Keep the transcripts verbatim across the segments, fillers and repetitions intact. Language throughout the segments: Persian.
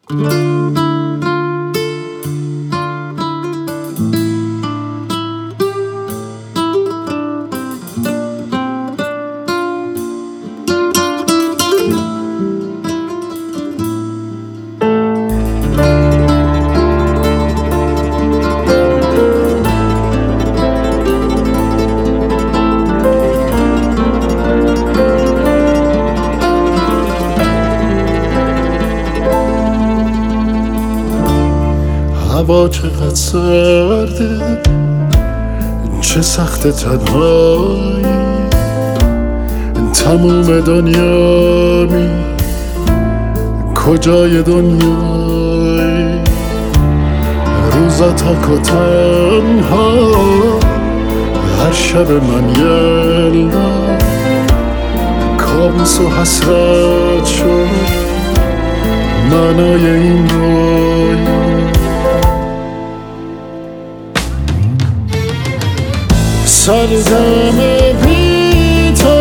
هوا چقدر سرده، چه سخت تنهایی، تموم دنیا می کجای دنیایی، روزا تک و تنها، هر شب من یلدا کابوس و حسرت شد معنای این رویا. سردم بی تو،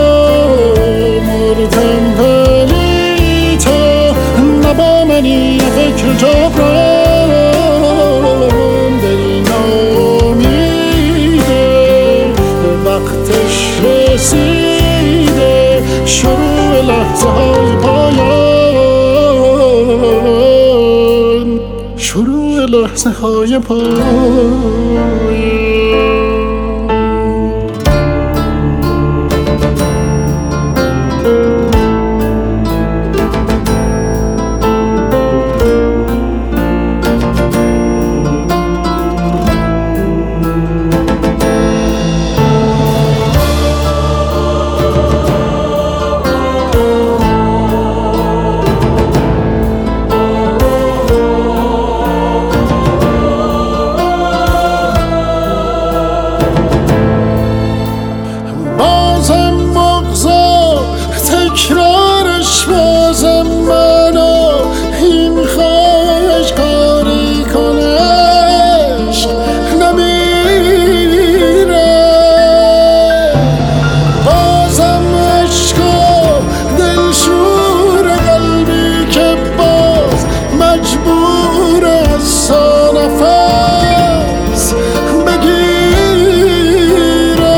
مردم ولی تو نبا منی فکر جبران، دل نامیده وقتش رسیده، شروع لحظه های پایان، شروع لحظه های پایان. تکرارش بازم منو این خواهش کاری کنه، عشق نمیره، بازم عشق و دلشور قلبی که باز مجبور از نفس بگیره.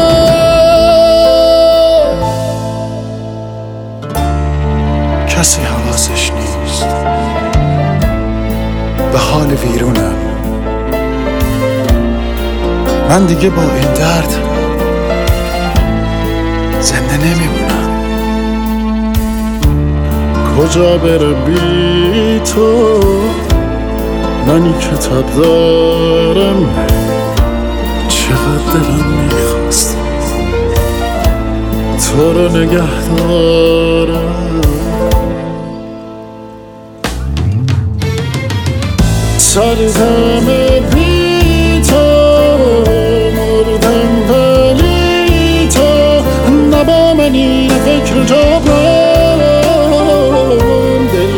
کسی حواسش نیست به حال ویرونم، من دیگه با این درد زنده نمیمونم. کجا بره بی تو، منی کتاب دارم، چقدر دلم میخواست تو رو نگه دارم. سردم بی تو، مردم ولی تو نبا منی فکر جبران، دل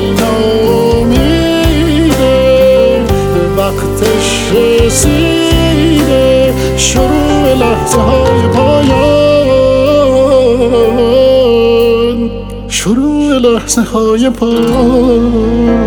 نامیده وقتش رسیده، شروع لحظه های پایان، شروع لحظه های پایان.